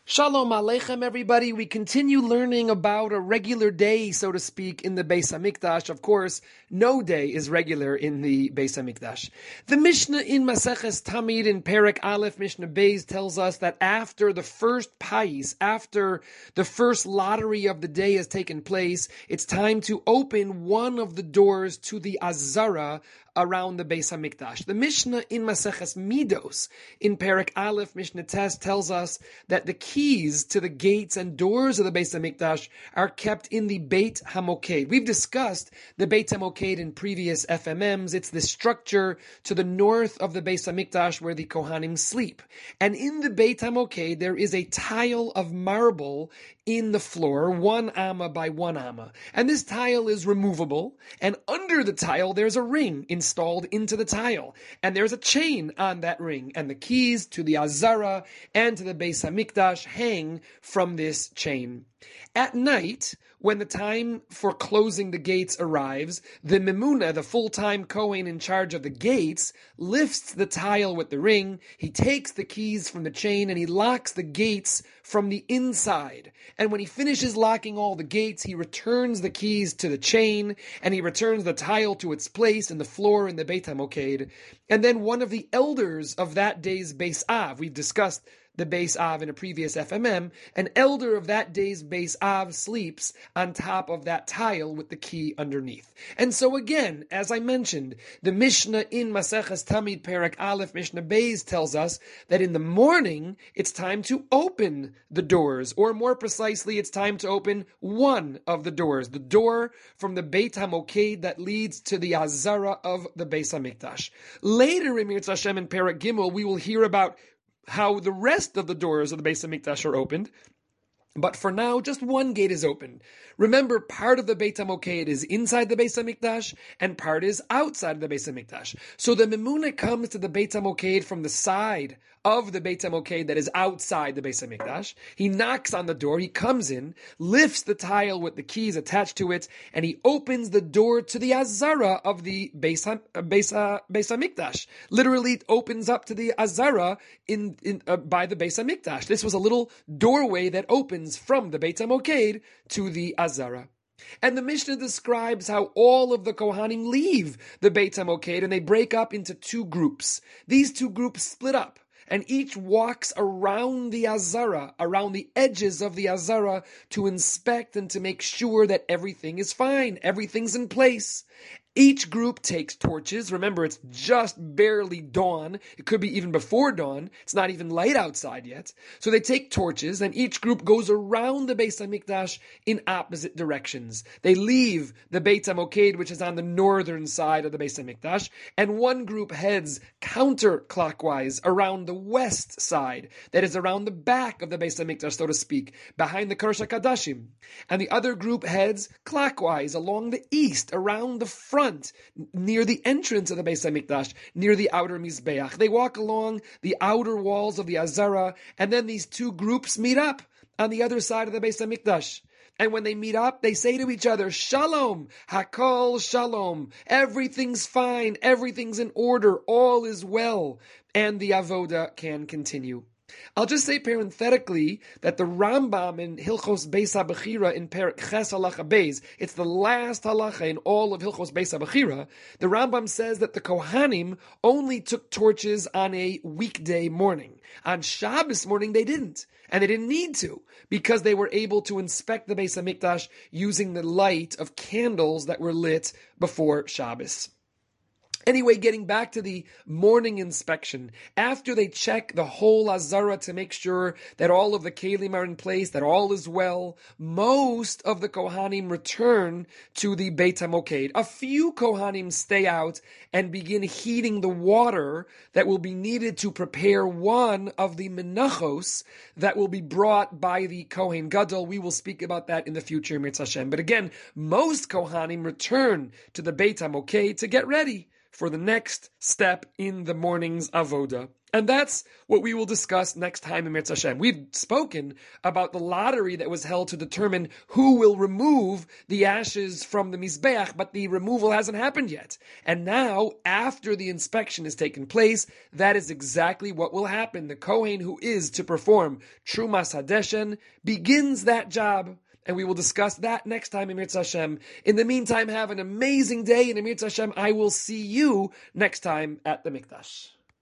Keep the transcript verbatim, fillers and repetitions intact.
Shalom Aleichem, everybody. We continue learning about a regular day, so to speak, in the Beis Hamikdash. Of course, no day is regular in the Beis Hamikdash. The Mishnah in Maseches Tamid in Perek Aleph, Mishnah Beis, tells us that after the first pais, after the first lottery of the day has taken place, it's time to open one of the doors to the Azara around the Beis Hamikdash. The Mishnah in Maseches Midos in Perek Aleph, Mishnah Tes, tells us that the keys to the gates and doors of the Beis Hamikdash are kept in the Beit HaMoked. We've discussed the Beit HaMoked in previous F M Ms. It's the structure to the north of the Beis Hamikdash where the Kohanim sleep. And in the Beit HaMoked, there is a tile of marble in the floor, one amma by one amma. And this tile is removable, and under the tile there's a ring installed into the tile. And there's a chain on that ring, and the keys to the Azara and to the Beis Hamikdash hang from this chain. At night, when the time for closing the gates arrives, the Memuna, the full-time Kohen in charge of the gates, lifts the tile with the ring, he takes the keys from the chain, and he locks the gates from the inside. And when he finishes locking all the gates, he returns the keys to the chain, and he returns the tile to its place in the floor in the Beit HaMoked. And then one of the elders of that day's Beis Av, we've discussed the Beis Av in a previous F M M, an elder of that day's Beis Av sleeps on top of that tile with the key underneath. And so again, as I mentioned, the Mishnah in Maseches Tamid Perek Aleph Mishnah Beis tells us that in the morning, it's time to open the doors, or more precisely, it's time to open one of the doors, the door from the Beit HaMoked that leads to the Azara of the Beis HaMikdash. Later in Mirz Hashem in Perek Gimel, we will hear about how the rest of the doors of the Beis HaMikdash are opened. But for now, just one gate is open. Remember, part of the Beit HaMoked is inside the Beis HaMikdash, and part is outside of the Beis HaMikdash. So the Memuna comes to the Beit HaMoked from the side of the Beit HaMoked that is outside the Beis HaMikdash. He knocks on the door, he comes in, lifts the tile with the keys attached to it, and he opens the door to the Azara of the Beis, ha, Beis, ha, Beis HaMikdash. Literally, it opens up to the Azara in, in uh, by the Beis HaMikdash. This was a little doorway that opens from the Beit HaMoked to the Azara. And the Mishnah describes how all of the Kohanim leave the Beit HaMoked and they break up into two groups. These two groups split up, and each walks around the Azara, around the edges of the Azara, to inspect and to make sure that everything is fine, everything's in place. Each group takes torches. Remember, it's just barely dawn. It could be even before dawn. It's not even light outside yet. So they take torches, and each group goes around the Beis HaMikdash in opposite directions. They leave the Beit HaMoked, which is on the northern side of the Beis HaMikdash, and one group heads counterclockwise around the west side, that is around the back of the Beis HaMikdash, so to speak, behind the Kodesh HaKodashim. And the other group heads clockwise along the east, around the front, near the entrance of the Beis HaMikdash, near the outer Mizbeach. They walk along the outer walls of the Azara, and then these two groups meet up on the other side of the Beis HaMikdash. And when they meet up, they say to each other, Shalom, Hakol Shalom. Everything's fine, everything's in order, all is well, and the Avoda can continue. I'll just say parenthetically that the Rambam in Hilchos Beis HaBechira in Perek Ches Halacha Beis, it's the last halacha in all of Hilchos Beis HaBechira, the Rambam says that the Kohanim only took torches on a weekday morning. On Shabbos morning they didn't, and they didn't need to, because they were able to inspect the Beis HaMikdash using the light of candles that were lit before Shabbos. Anyway, getting back to the morning inspection, after they check the whole Azara to make sure that all of the Kelim are in place, that all is well, most of the Kohanim return to the Beit HaMoked. A few Kohanim stay out and begin heating the water that will be needed to prepare one of the menachos that will be brought by the Kohen Gadol. We will speak about that in the future, Mirz Hashem. But again, most Kohanim return to the Beit HaMoked to get ready for the next step in the morning's avoda. And that's what we will discuss next time in Mirza Hashem. We've spoken about the lottery that was held to determine who will remove the ashes from the Mizbeach, but the removal hasn't happened yet. And now, after the inspection has taken place, that is exactly what will happen. The Kohen who is to perform Trumas Hadeshen begins that job. And we will discuss that next time in Mirza Hashem. In the meantime, have an amazing day. And in Mirza Hashem, I will see you next time at the Mikdash.